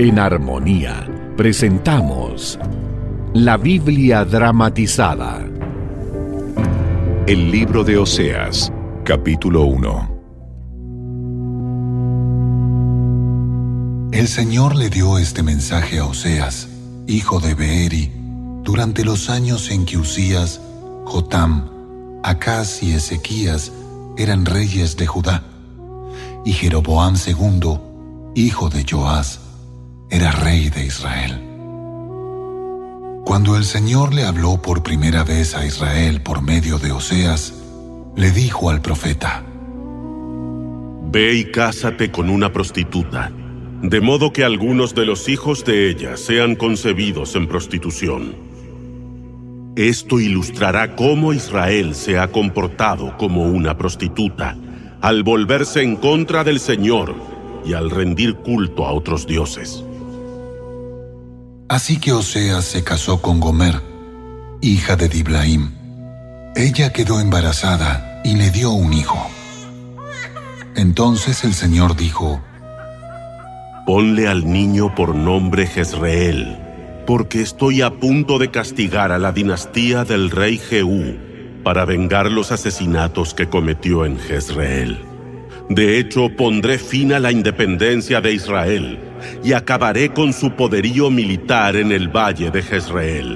En Armonía presentamos la Biblia dramatizada. El libro de Oseas, capítulo 1. El Señor le dio este mensaje a Oseas, hijo de Beeri, durante los años en que Uzías, Jotam, Acaz y Ezequías eran reyes de Judá, y Jeroboam II, hijo de Joás, era rey de Israel. Cuando el Señor le habló por primera vez a Israel por medio de Oseas, le dijo al profeta: Ve y cásate con una prostituta, de modo que algunos de los hijos de ella sean concebidos en prostitución. Esto ilustrará cómo Israel se ha comportado como una prostituta, al volverse en contra del Señor y al rendir culto a otros dioses. Así que Oseas se casó con Gomer, hija de Diblaim. Ella quedó embarazada y le dio un hijo. Entonces el Señor dijo: Ponle al niño por nombre Jezreel, porque estoy a punto de castigar a la dinastía del rey Jehú para vengar los asesinatos que cometió en Jezreel. De hecho, pondré fin a la independencia de Israel y acabaré con su poderío militar en el valle de Jezreel.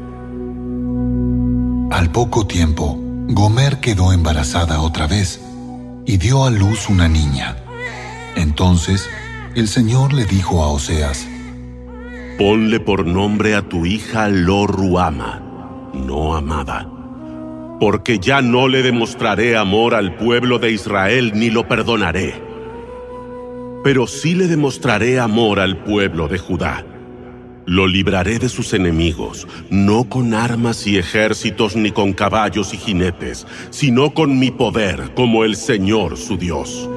Al poco tiempo, Gomer quedó embarazada otra vez y dio a luz una niña. Entonces, el Señor le dijo a Oseas: Ponle por nombre a tu hija Lo-Ruama, no amada, porque ya no le demostraré amor al pueblo de Israel ni lo perdonaré. Pero sí le demostraré amor al pueblo de Judá. Lo libraré de sus enemigos, no con armas y ejércitos ni con caballos y jinetes, sino con mi poder como el Señor su Dios.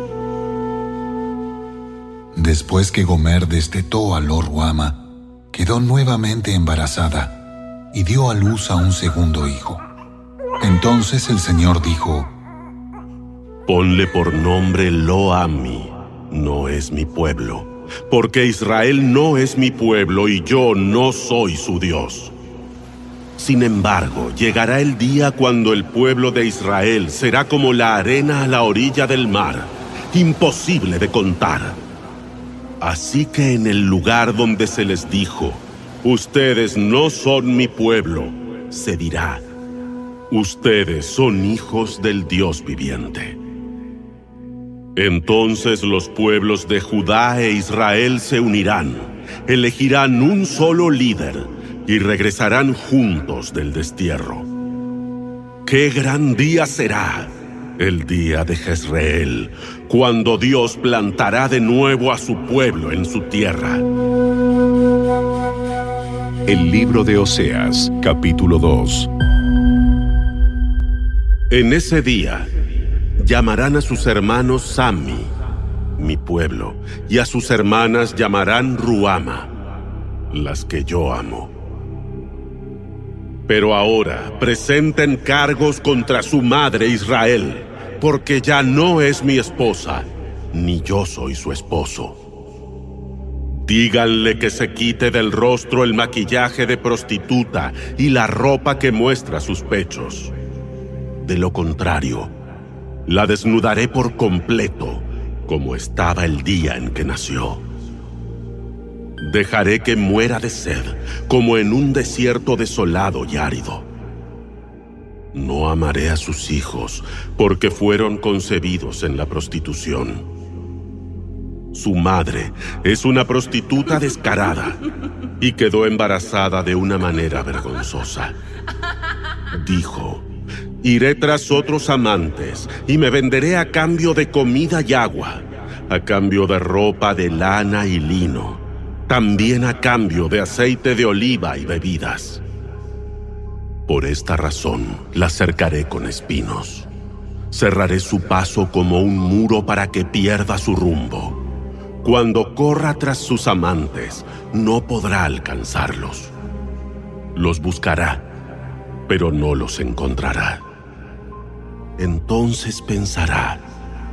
Después que Gomer destetó a Lo-Ruama, quedó nuevamente embarazada y dio a luz a un segundo hijo. Entonces el Señor dijo: Ponle por nombre Lo-Ammi, no es mi pueblo, porque Israel no es mi pueblo y yo no soy su Dios. Sin embargo, llegará el día cuando el pueblo de Israel será como la arena a la orilla del mar, imposible de contar. Así que en el lugar donde se les dijo: ustedes no son mi pueblo, se dirá: ustedes son hijos del Dios viviente. Entonces los pueblos de Judá e Israel se unirán, elegirán un solo líder y regresarán juntos del destierro. ¡Qué gran día será! El día de Jezreel, cuando Dios plantará de nuevo a su pueblo en su tierra. El libro de Oseas, capítulo 2. En ese día llamarán a sus hermanos Sammi, mi pueblo, y a sus hermanas llamarán Ruama, las que yo amo. Pero ahora presenten cargos contra su madre Israel, porque ya no es mi esposa, ni yo soy su esposo. Díganle que se quite del rostro el maquillaje de prostituta y la ropa que muestra sus pechos. De lo contrario, la desnudaré por completo, como estaba el día en que nació. Dejaré que muera de sed, como en un desierto desolado y árido. No amaré a sus hijos, porque fueron concebidos en la prostitución. Su madre es una prostituta descarada y quedó embarazada de una manera vergonzosa. Dijo: iré tras otros amantes y me venderé a cambio de comida y agua, a cambio de ropa de lana y lino, también a cambio de aceite de oliva y bebidas. Por esta razón la cercaré con espinos. Cerraré su paso como un muro para que pierda su rumbo. Cuando corra tras sus amantes, no podrá alcanzarlos. Los buscará, pero no los encontrará. Entonces pensará: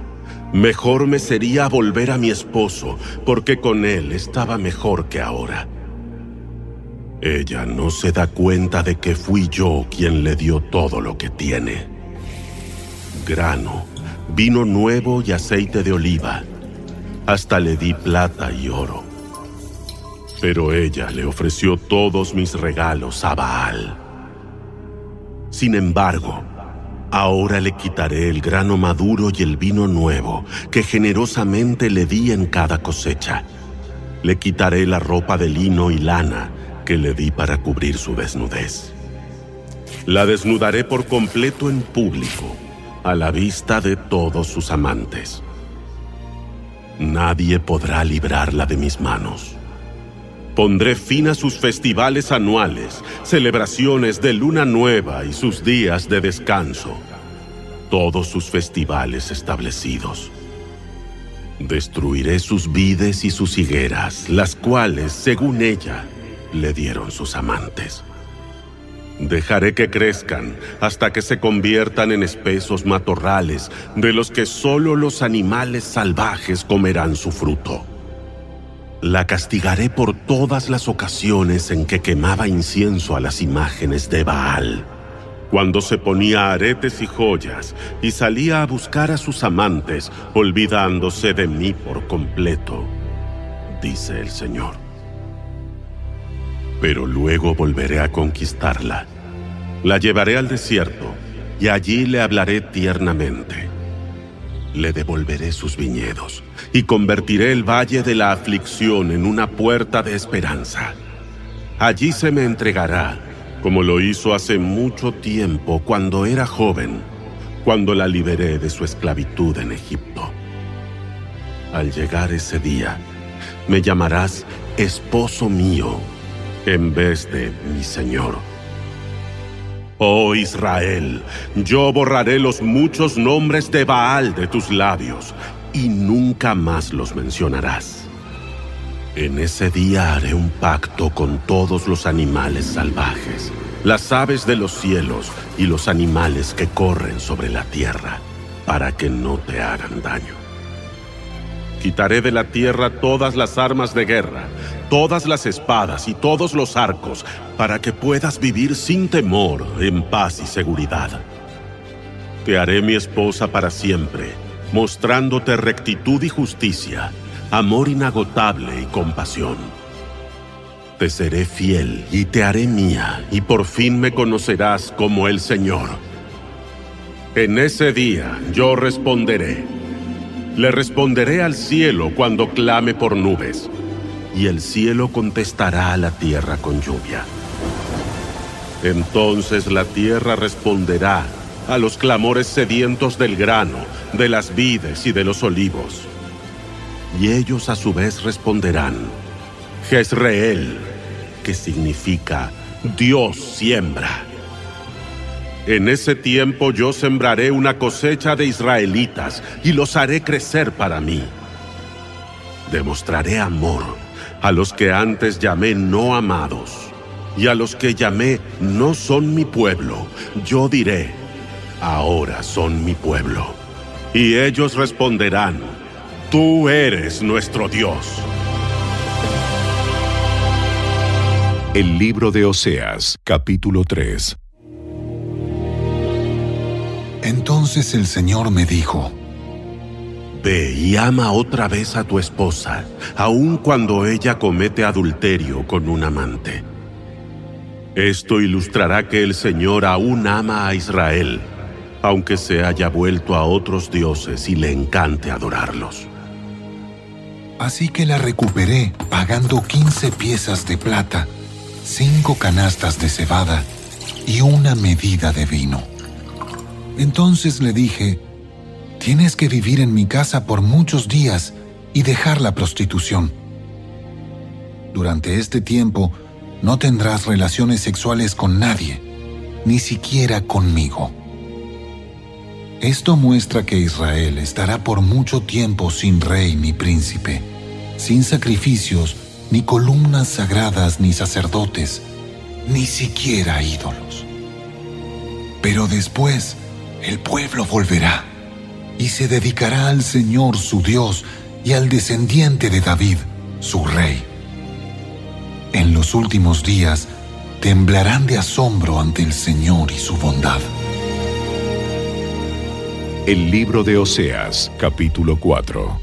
Mejor me sería volver a mi esposo, porque con él estaba mejor que ahora. Ella no se da cuenta de que fui yo quien le dio todo lo que tiene: grano, vino nuevo y aceite de oliva. Hasta le di plata y oro. Pero ella le ofreció todos mis regalos a Baal. Sin embargo, ahora le quitaré el grano maduro y el vino nuevo que generosamente le di en cada cosecha. Le quitaré la ropa de lino y lana que le di para cubrir su desnudez. La desnudaré por completo en público, a la vista de todos sus amantes. Nadie podrá librarla de mis manos. Pondré fin a sus festivales anuales, celebraciones de luna nueva y sus días de descanso, todos sus festivales establecidos. Destruiré sus vides y sus higueras, las cuales, según ella, le dieron sus amantes. Dejaré que crezcan hasta que se conviertan en espesos matorrales de los que solo los animales salvajes comerán su fruto. La castigaré por todas las ocasiones en que quemaba incienso a las imágenes de Baal, cuando se ponía aretes y joyas y salía a buscar a sus amantes, olvidándose de mí por completo, dice el Señor. Pero luego volveré a conquistarla. La llevaré al desierto y allí le hablaré tiernamente. Le devolveré sus viñedos y convertiré el valle de la aflicción en una puerta de esperanza. Allí se me entregará, como lo hizo hace mucho tiempo cuando era joven, cuando la liberé de su esclavitud en Egipto. Al llegar ese día, me llamarás esposo mío, en vez de mi Señor. Oh Israel, yo borraré los muchos nombres de Baal de tus labios, y nunca más los mencionarás. En ese día haré un pacto con todos los animales salvajes, las aves de los cielos y los animales que corren sobre la tierra, para que no te hagan daño. Quitaré de la tierra todas las armas de guerra, todas las espadas y todos los arcos, para que puedas vivir sin temor, en paz y seguridad. Te haré mi esposa para siempre, mostrándote rectitud y justicia, amor inagotable y compasión. Te seré fiel y te haré mía, y por fin me conocerás como el Señor. En ese día yo responderé. Le responderé al cielo cuando clame por nubes, y el cielo contestará a la tierra con lluvia. Entonces la tierra responderá a los clamores sedientos del grano, de las vides y de los olivos. Y ellos a su vez responderán: Jezreel, que significa Dios siembra. En ese tiempo yo sembraré una cosecha de israelitas y los haré crecer para mí. Demostraré amor a los que antes llamé no amados, y a los que llamé no son mi pueblo. Yo diré: ahora son mi pueblo. Y ellos responderán: tú eres nuestro Dios. El libro de Oseas, capítulo 3. Entonces el Señor me dijo: Ve y ama otra vez a tu esposa, aun cuando ella comete adulterio con un amante. Esto ilustrará que el Señor aún ama a Israel, aunque se haya vuelto a otros dioses y le encante adorarlos. Así que la recuperé pagando 15 piezas de plata, 5 canastas de cebada y una medida de vino. Entonces le dije: tienes que vivir en mi casa por muchos días y dejar la prostitución. Durante este tiempo no tendrás relaciones sexuales con nadie, ni siquiera conmigo. Esto muestra que Israel estará por mucho tiempo sin rey ni príncipe, sin sacrificios, ni columnas sagradas, ni sacerdotes, ni siquiera ídolos. Pero después el pueblo volverá, y se dedicará al Señor su Dios y al descendiente de David, su rey. En los últimos días temblarán de asombro ante el Señor y su bondad. El libro de Oseas, capítulo 4.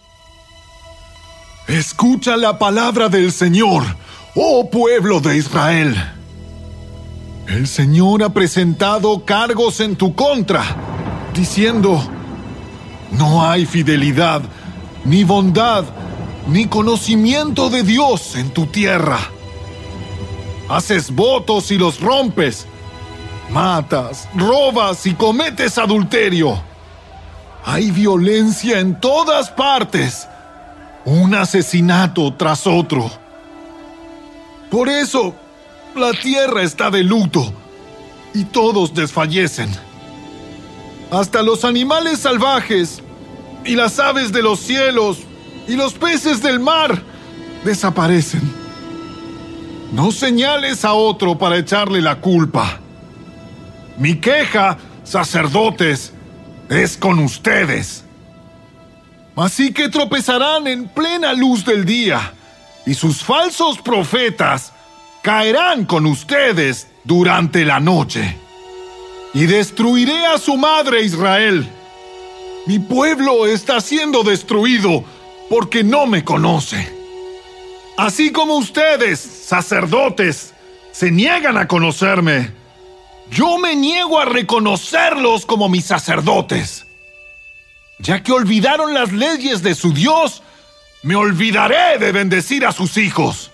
Escucha la palabra del Señor, oh pueblo de Israel. El Señor ha presentado cargos en tu contra, diciendo: no hay fidelidad, ni bondad, ni conocimiento de Dios en tu tierra. Haces votos y los rompes, matas, robas y cometes adulterio. Hay violencia en todas partes, un asesinato tras otro. Por eso, la tierra está de luto y todos desfallecen. Hasta los animales salvajes y las aves de los cielos y los peces del mar desaparecen. No señales a otro para echarle la culpa. Mi queja, sacerdotes, es con ustedes. Así que tropezarán en plena luz del día, y sus falsos profetas caerán con ustedes durante la noche. Y destruiré a su madre Israel. Mi pueblo está siendo destruido porque no me conoce. Así como ustedes, sacerdotes, se niegan a conocerme, yo me niego a reconocerlos como mis sacerdotes. Ya que olvidaron las leyes de su Dios, me olvidaré de bendecir a sus hijos.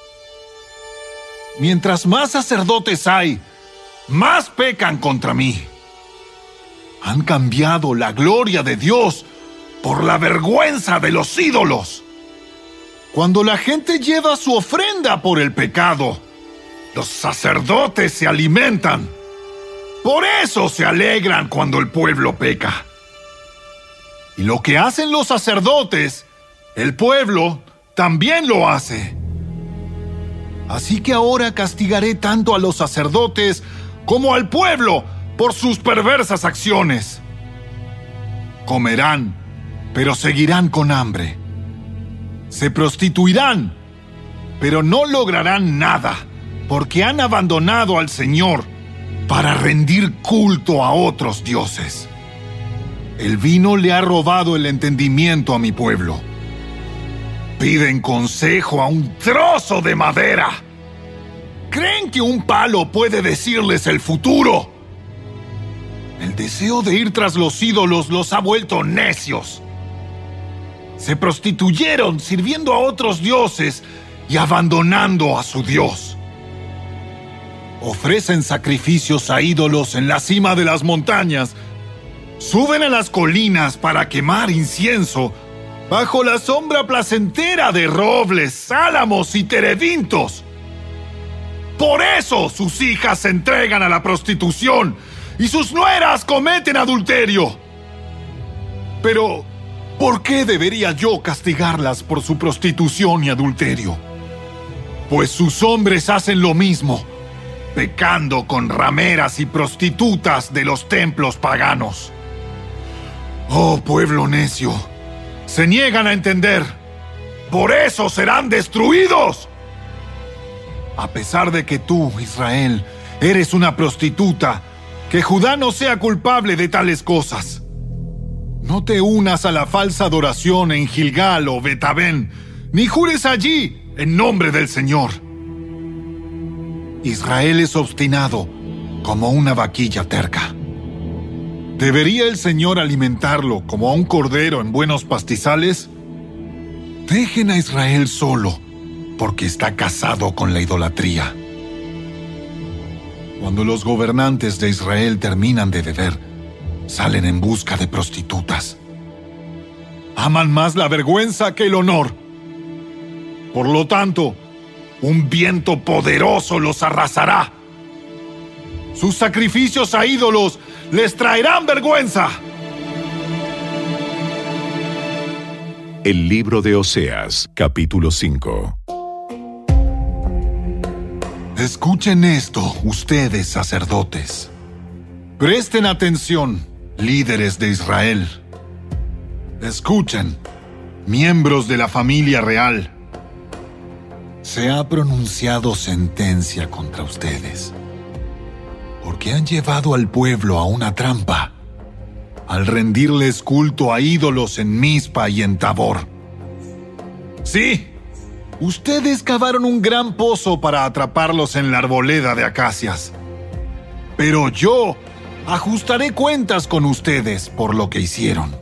Mientras más sacerdotes hay, más pecan contra mí. Han cambiado la gloria de Dios por la vergüenza de los ídolos. Cuando la gente lleva su ofrenda por el pecado, los sacerdotes se alimentan. Por eso se alegran cuando el pueblo peca. Y lo que hacen los sacerdotes, el pueblo también lo hace. Así que ahora castigaré tanto a los sacerdotes como al pueblo por sus perversas acciones. Comerán, pero seguirán con hambre. Se prostituirán, pero no lograrán nada, porque han abandonado al Señor para rendir culto a otros dioses. El vino le ha robado el entendimiento a mi pueblo. Piden consejo a un trozo de madera. ¿Creen que un palo puede decirles el futuro? El deseo de ir tras los ídolos los ha vuelto necios. Se prostituyeron sirviendo a otros dioses y abandonando a su Dios. Ofrecen sacrificios a ídolos en la cima de las montañas. Suben a las colinas para quemar incienso bajo la sombra placentera de robles, álamos y terebintos. Por eso sus hijas se entregan a la prostitución y sus nueras cometen adulterio. Pero, ¿por qué debería yo castigarlas por su prostitución y adulterio? Pues sus hombres hacen lo mismo, pecando con rameras y prostitutas de los templos paganos. Oh, pueblo necio, se niegan a entender. Por eso serán destruidos. A pesar de que tú, Israel, eres una prostituta, que Judá no sea culpable de tales cosas. No te unas a la falsa adoración en Gilgal o Betabén, ni jures allí en nombre del Señor. Israel es obstinado como una vaquilla terca. ¿Debería el Señor alimentarlo como a un cordero en buenos pastizales? Dejen a Israel solo, porque está casado con la idolatría. Cuando los gobernantes de Israel terminan de beber, salen en busca de prostitutas. Aman más la vergüenza que el honor. Por lo tanto, un viento poderoso los arrasará. Sus sacrificios a ídolos les traerán vergüenza. El libro de Oseas, capítulo 5. Escuchen esto, ustedes sacerdotes. Presten atención, líderes de Israel. Escuchen, miembros de la familia real. Se ha pronunciado sentencia contra ustedes, porque han llevado al pueblo a una trampa, al rendirles culto a ídolos en Mizpa y en Tabor. Sí, ustedes cavaron un gran pozo para atraparlos en la arboleda de acacias. Pero yo ajustaré cuentas con ustedes por lo que hicieron.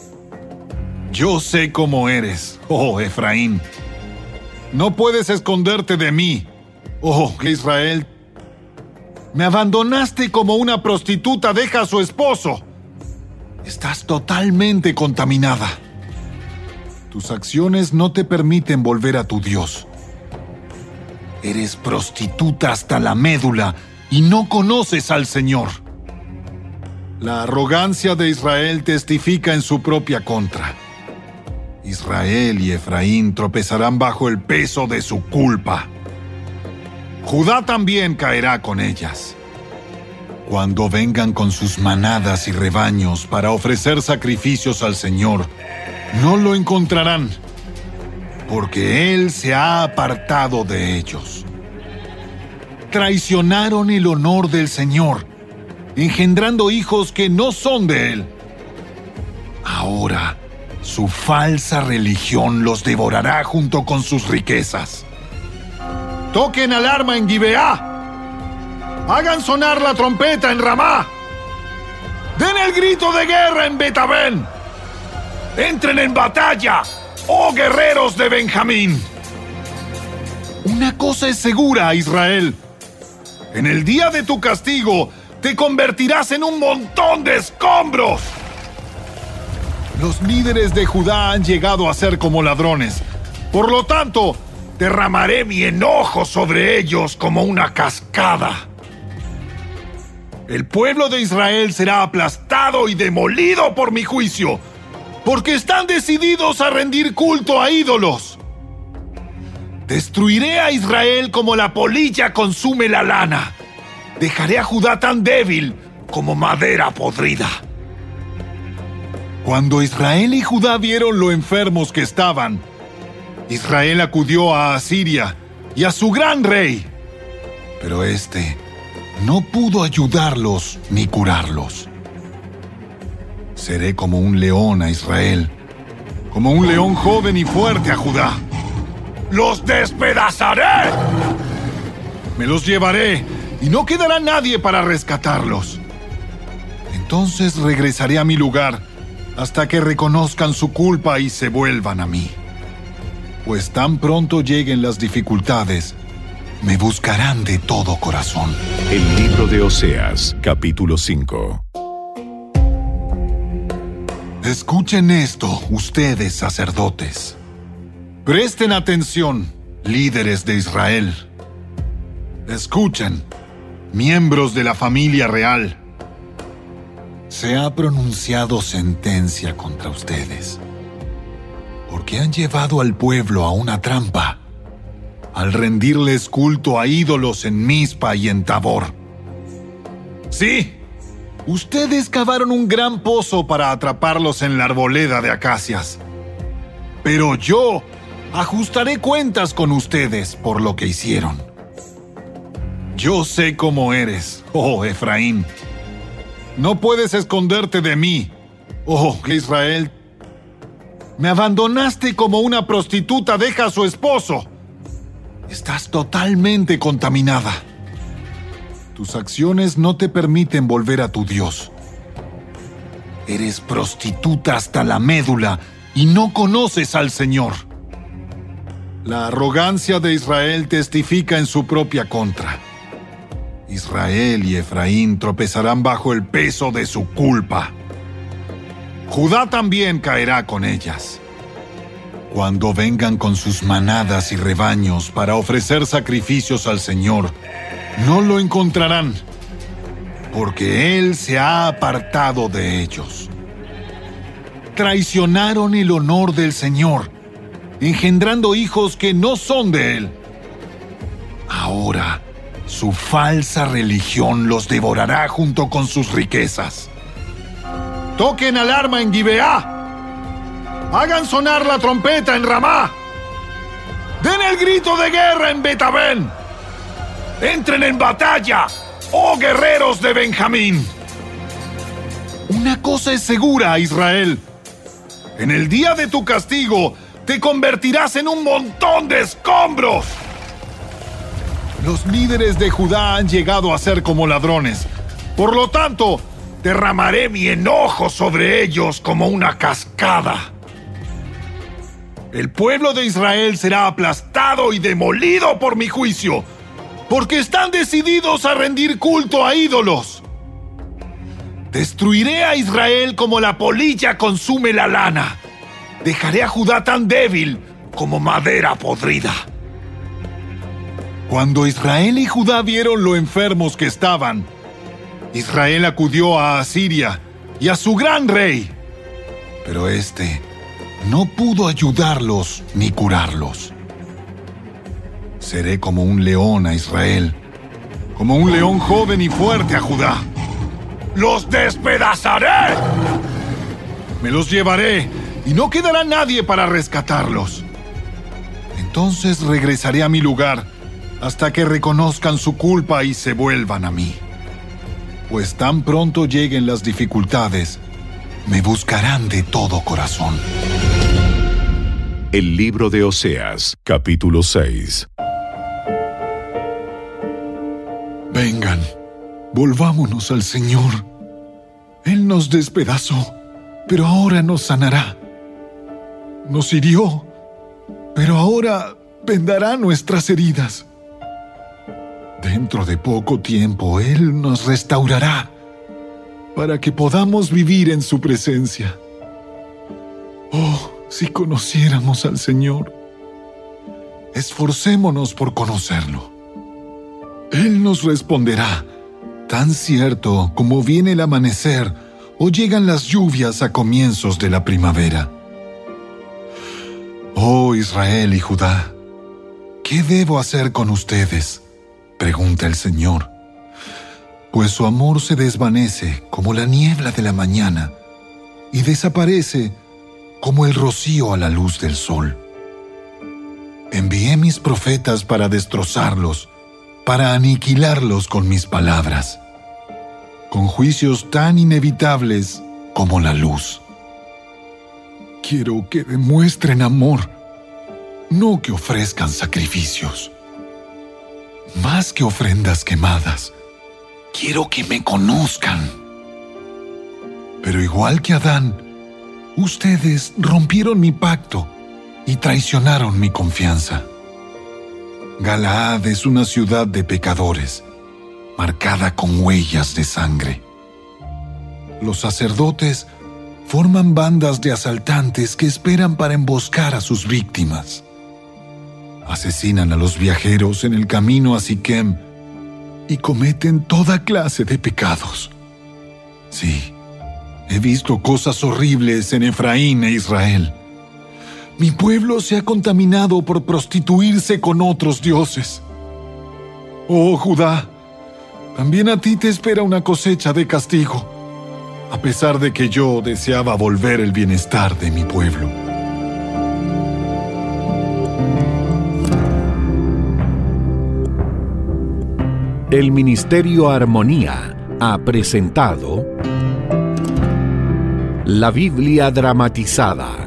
Yo sé cómo eres, oh Efraín. No puedes esconderte de mí, oh Israel. Me abandonaste como una prostituta deja a su esposo. Estás totalmente contaminada. Tus acciones no te permiten volver a tu Dios. Eres prostituta hasta la médula y no conoces al Señor. La arrogancia de Israel testifica en su propia contra. Israel y Efraín tropezarán bajo el peso de su culpa. Judá también caerá con ellas. Cuando vengan con sus manadas y rebaños para ofrecer sacrificios al Señor, no lo encontrarán, porque Él se ha apartado de ellos. Traicionaron el honor del Señor, engendrando hijos que no son de Él. Ahora, su falsa religión los devorará junto con sus riquezas. ¡Toquen alarma en Gibeá! ¡Hagan sonar la trompeta en Ramá! ¡Den el grito de guerra en Betabén! ¡Entren en batalla, oh guerreros de Benjamín! Una cosa es segura, Israel. En el día de tu castigo, te convertirás en un montón de escombros. Los líderes de Judá han llegado a ser como ladrones. Por lo tanto, derramaré mi enojo sobre ellos como una cascada. El pueblo de Israel será aplastado y demolido por mi juicio, porque están decididos a rendir culto a ídolos. Destruiré a Israel como la polilla consume la lana. Dejaré a Judá tan débil como madera podrida. Cuando Israel y Judá vieron lo enfermos que estaban, Israel acudió a Asiria y a su gran rey, pero éste no pudo ayudarlos ni curarlos. Seré como un león a Israel, como un león joven y fuerte a Judá. ¡Los despedazaré! Me los llevaré y no quedará nadie para rescatarlos. Entonces regresaré a mi lugar hasta que reconozcan su culpa y se vuelvan a mí. Pues tan pronto lleguen las dificultades, me buscarán de todo corazón. El libro de Oseas, capítulo 5. Escuchen esto, ustedes sacerdotes. Presten atención, líderes de Israel. Escuchen, miembros de la familia real. Se ha pronunciado sentencia contra ustedes, porque han llevado al pueblo a una trampa, al rendirles culto a ídolos en Mizpa y en Tabor. Sí, ustedes cavaron un gran pozo para atraparlos en la arboleda de acacias. Pero yo ajustaré cuentas con ustedes por lo que hicieron. Yo sé cómo eres, oh Efraín. No puedes esconderte de mí, oh Israel. Me abandonaste como una prostituta deja a su esposo. Estás totalmente contaminada. Tus acciones no te permiten volver a tu Dios. Eres prostituta hasta la médula y no conoces al Señor. La arrogancia de Israel testifica en su propia contra. Israel y Efraín tropezarán bajo el peso de su culpa. Judá también caerá con ellas. Cuando vengan con sus manadas y rebaños para ofrecer sacrificios al Señor, no lo encontrarán, porque Él se ha apartado de ellos. Traicionaron el honor del Señor, engendrando hijos que no son de Él. Ahora, su falsa religión los devorará junto con sus riquezas. ¡Toquen alarma en Gibeá! Hagan sonar la trompeta en Ramá. Den el grito de guerra en Betabén. Entren en batalla, oh guerreros de Benjamín. Una cosa es segura, Israel. En el día de tu castigo, te convertirás en un montón de escombros. Los líderes de Judá han llegado a ser como ladrones. Por lo tanto, derramaré mi enojo sobre ellos como una cascada. El pueblo de Israel será aplastado y demolido por mi juicio, porque están decididos a rendir culto a ídolos. Destruiré a Israel como la polilla consume la lana. Dejaré a Judá tan débil como madera podrida. Cuando Israel y Judá vieron lo enfermos que estaban, Israel acudió a Asiria y a su gran rey. Pero éste no pudo ayudarlos ni curarlos. Seré como un león a Israel, como un león joven y fuerte a Judá. ¡Los despedazaré! Me los llevaré y no quedará nadie para rescatarlos. Entonces regresaré a mi lugar hasta que reconozcan su culpa y se vuelvan a mí. Pues tan pronto lleguen las dificultades, me buscarán de todo corazón. El libro de Oseas, capítulo 6. Vengan, volvámonos al Señor. Él nos despedazó, pero ahora nos sanará. Nos hirió, pero ahora vendará nuestras heridas. Dentro de poco tiempo, Él nos restaurará para que podamos vivir en su presencia. Oh, si conociéramos al Señor, esforcémonos por conocerlo. Él nos responderá, tan cierto como viene el amanecer o llegan las lluvias a comienzos de la primavera. Oh Israel y Judá, ¿qué debo hacer con ustedes?, pregunta el Señor. Pues su amor se desvanece como la niebla de la mañana y desaparece como el rocío a la luz del sol. Envié mis profetas para destrozarlos, para aniquilarlos con mis palabras, con juicios tan inevitables como la luz. Quiero que demuestren amor, no que ofrezcan sacrificios. Más que ofrendas quemadas, quiero que me conozcan. Pero igual que Adán, ustedes rompieron mi pacto y traicionaron mi confianza. Galaad es una ciudad de pecadores, marcada con huellas de sangre. Los sacerdotes forman bandas de asaltantes que esperan para emboscar a sus víctimas. Asesinan a los viajeros en el camino a Siquem y cometen toda clase de pecados. Sí, he visto cosas horribles en Efraín e Israel. Mi pueblo se ha contaminado por prostituirse con otros dioses. Oh, Judá, también a ti te espera una cosecha de castigo, a pesar de que yo deseaba volver el bienestar de mi pueblo. El Ministerio Armonía ha presentado La Biblia dramatizada.